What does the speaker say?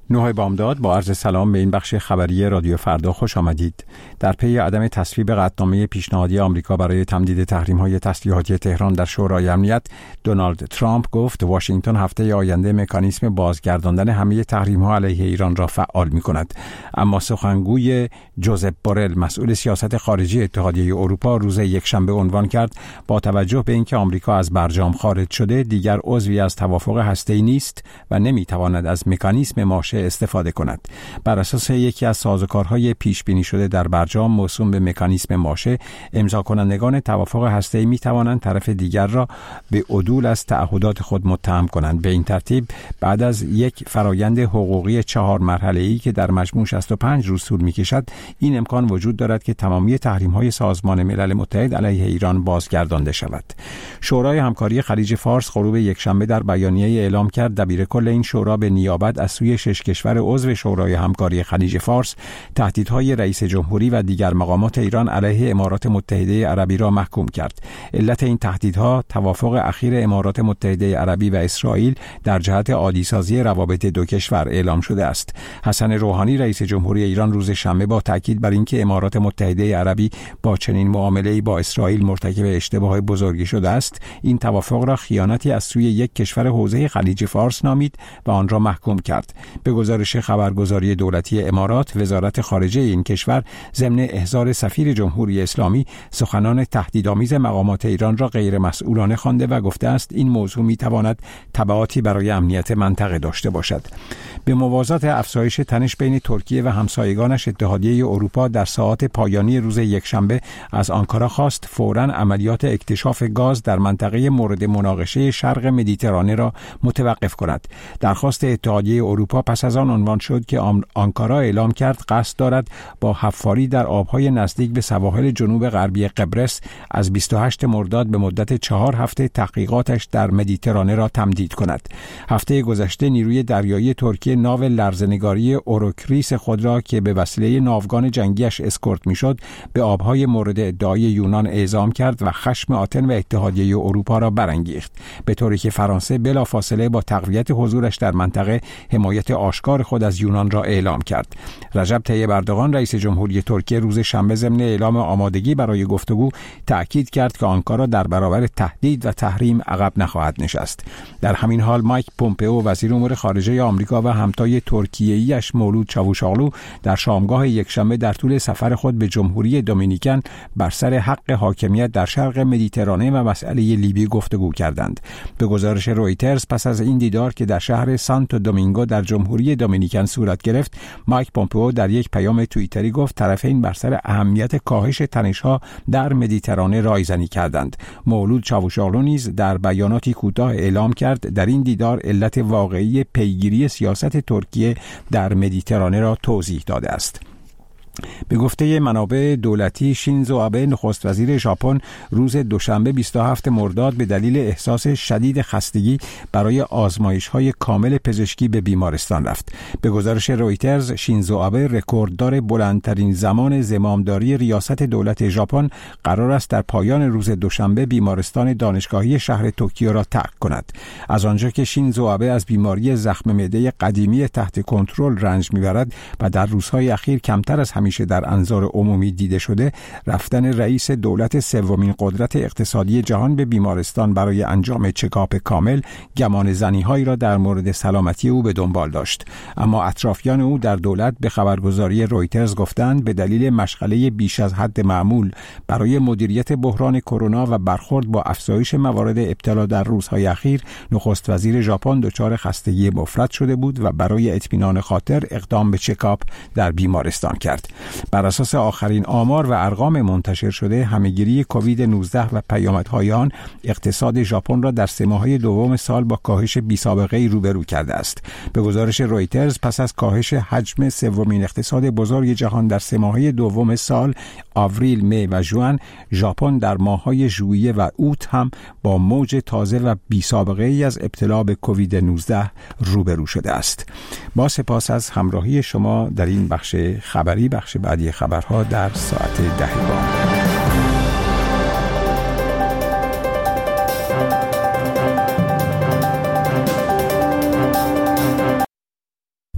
نوح بامداد با عرض سلام به این بخش خبری رادیو فردا خوش آمدید. در پی عدم تصویب قطعنامه پیشنهادی آمریکا برای تمدید تحریم‌های تسلیحاتی تهران در شورای امنیت، دونالد ترامپ گفت واشنگتن هفته آینده مکانیزم بازگرداندن همه تحریم‌ها علیه ایران را فعال می‌کند. اما سخنگوی جوزپ بورل، مسئول سیاست خارجی اتحادیه اروپا، روز یکشنبه عنوان کرد با توجه به اینکه آمریکا از برجام خارج شده، دیگر عضوی از توافق هسته‌ای نیست و نمی‌تواند از مکانیزم ماشه استفاده کند. بر اساس یکی از سازوکارهای پیش بینی شده در برجام موسوم به مکانیزم ماشه، امضا کنندگان توافق هسته‌ای می توانند طرف دیگر را به عدول از تعهدات خود متهم کنند. به این ترتیب بعد از یک فرایند حقوقی 4 مرحله‌ای که در مجموع 65 روز طول می‌کشد، این امکان وجود دارد که تمامی تحریم‌های سازمان ملل متحد علیه ایران بازگردانده شود. شورای همکاری خلیج فارس غروب یکشنبه در بیانیه‌ای اعلام کرد دبیرکل این شورا به نیابت از سوی 6 کشور عضو شورای همکاری خلیج فارس تهدیدهای رئیس جمهوری و دیگر مقامات ایران علیه امارات متحده عربی را محکوم کرد. علت این تهدیدها توافق اخیر امارات متحده عربی و اسرائیل در جهت عادی‌سازی روابط دو کشور اعلام شده است. حسن روحانی رئیس جمهوری ایران روز شنبه با تاکید بر اینکه امارات متحده عربی با چنین معامله‌ای با اسرائیل مرتکب اشتباه بزرگی شده است، این توافق را خیانتی از سوی یک کشور حوزه خلیج فارس نامید و آن را محکوم کرد. به گزارش خبرگزاری دولتی امارات، وزارت خارجه این کشور ضمن احضار سفیر جمهوری اسلامی سخنان تهدیدآمیز مقامات ایران را غیر مسئولانه خوانده و گفته است این موضوع می‌تواند تبعاتی برای امنیت منطقه داشته باشد. به موازات افزایش تنش بین ترکیه و همسایگانش، اتحادیه اروپا در ساعات پایانی روز یکشنبه از آنکارا خواست فوراً عملیات اکتشاف گاز در منطقه مورد مناقشه شرق مدیترانه را متوقف کند. درخواست اتحادیه اروپا پس از آن عنوان شد که آنکارا اعلام کرد قصد دارد با حفاری در آبهای نزدیک به سواحل جنوب غربی قبرس از 28 مرداد به مدت 4 هفته تحقیقاتش در مدیترانه را تمدید کند. هفته گذشته نیروی دریایی ترکیه ناو لرزه‌نگاری اوروکریس خود را که به وسیله ناوگان جنگیش اسکورت میشد به آبهای مورد ادعای یونان اعزام کرد و خشم آتن و اتحادیه اروپا را برانگیخت، به طوری که فرانسه بلافاصله با تقویت حضورش در منطقه حمایت آشکار خود از یونان را اعلام کرد. رجب طیب اردوغان رئیس جمهوری ترکیه روز شنبه ضمن اعلام آمادگی برای گفتگو تأکید کرد که آنکارا در برابر تهدید و تحریم عقب نخواهد نشست. در همین حال مایک پومپئو وزیر امور خارجه آمریکا و همتای ترکیه‌ایش مولود چاوشاغلو در شامگاه یکشنبه در طول سفر خود به جمهوری دومینیکن بر سر حق حاکمیت در شرق مدیترانه و مسئله لیبی گفتگو کردند. به گزارش رویترز پس از این دیدار که در شهر سانتو دومینگو در جمهوری دومینیکن صورت گرفت، مایک پومپئو در یک پیام توییتری گفت طرفین بر سر اهمیت کاهش تنش‌ها در مدیترانه رایزنی کردند. مولود چاوشاغلو نیز در بیاناتی کوتاه اعلام کرد در این دیدار علت واقعی پیگیری سیاست ترکیه در مدیترانه را توضیح داده است. به گفته منابع دولتی، شینزو آبه نخست وزیر ژاپن روز دوشنبه 27 مرداد به دلیل احساس شدید خستگی برای آزمایش‌های کامل پزشکی به بیمارستان رفت. به گزارش رویترز، شینزو آبه رکورددار بلندترین زمان زمامداری ریاست دولت ژاپن قرار است در پایان روز دوشنبه بیمارستان دانشگاهی شهر توکیو را ترک کند. از آنجا که شینزو آبه از بیماری زخم معده قدیمی تحت کنترل رنج می‌برد و در روزهای اخیر کمتر از همیشه در انظار عمومی دیده شده، رفتن رئیس دولت سومین قدرت اقتصادی جهان به بیمارستان برای انجام چکاپ کامل گمان زنی‌هایی را در مورد سلامتی او به دنبال داشت. اما اطرافیان او در دولت به خبرگزاری رویترز گفتند به دلیل مشغله بیش از حد معمول برای مدیریت بحران کرونا و برخورد با افزایش موارد ابتلا در روزهای اخیر، نخست وزیر ژاپن دچار خستگی مفرط شده بود و برای اطمینان خاطر اقدام به چکاپ در بیمارستان کرد. بر اساس آخرین آمار و ارقام منتشر شده، همهگیری کووید 19 و پیامدهای آن اقتصاد ژاپن را در 3 ماهه دوم سال با کاهش بی‌سابقه‌ای روبرو کرده است. به گزارش رویترز پس از کاهش حجم سومین اقتصاد بزرگ جهان در 3 ماهه دوم سال، آوریل، می و ژوئن، ژاپن در ماه‌های ژوئیه و اوت هم با موج تازه و بی‌سابقه‌ای از ابتلا به کووید 19 روبرو شده است. با سپاس از همراهی شما در این بخش خبری. بخش بعدی خبرها در ساعت 10 بامداد.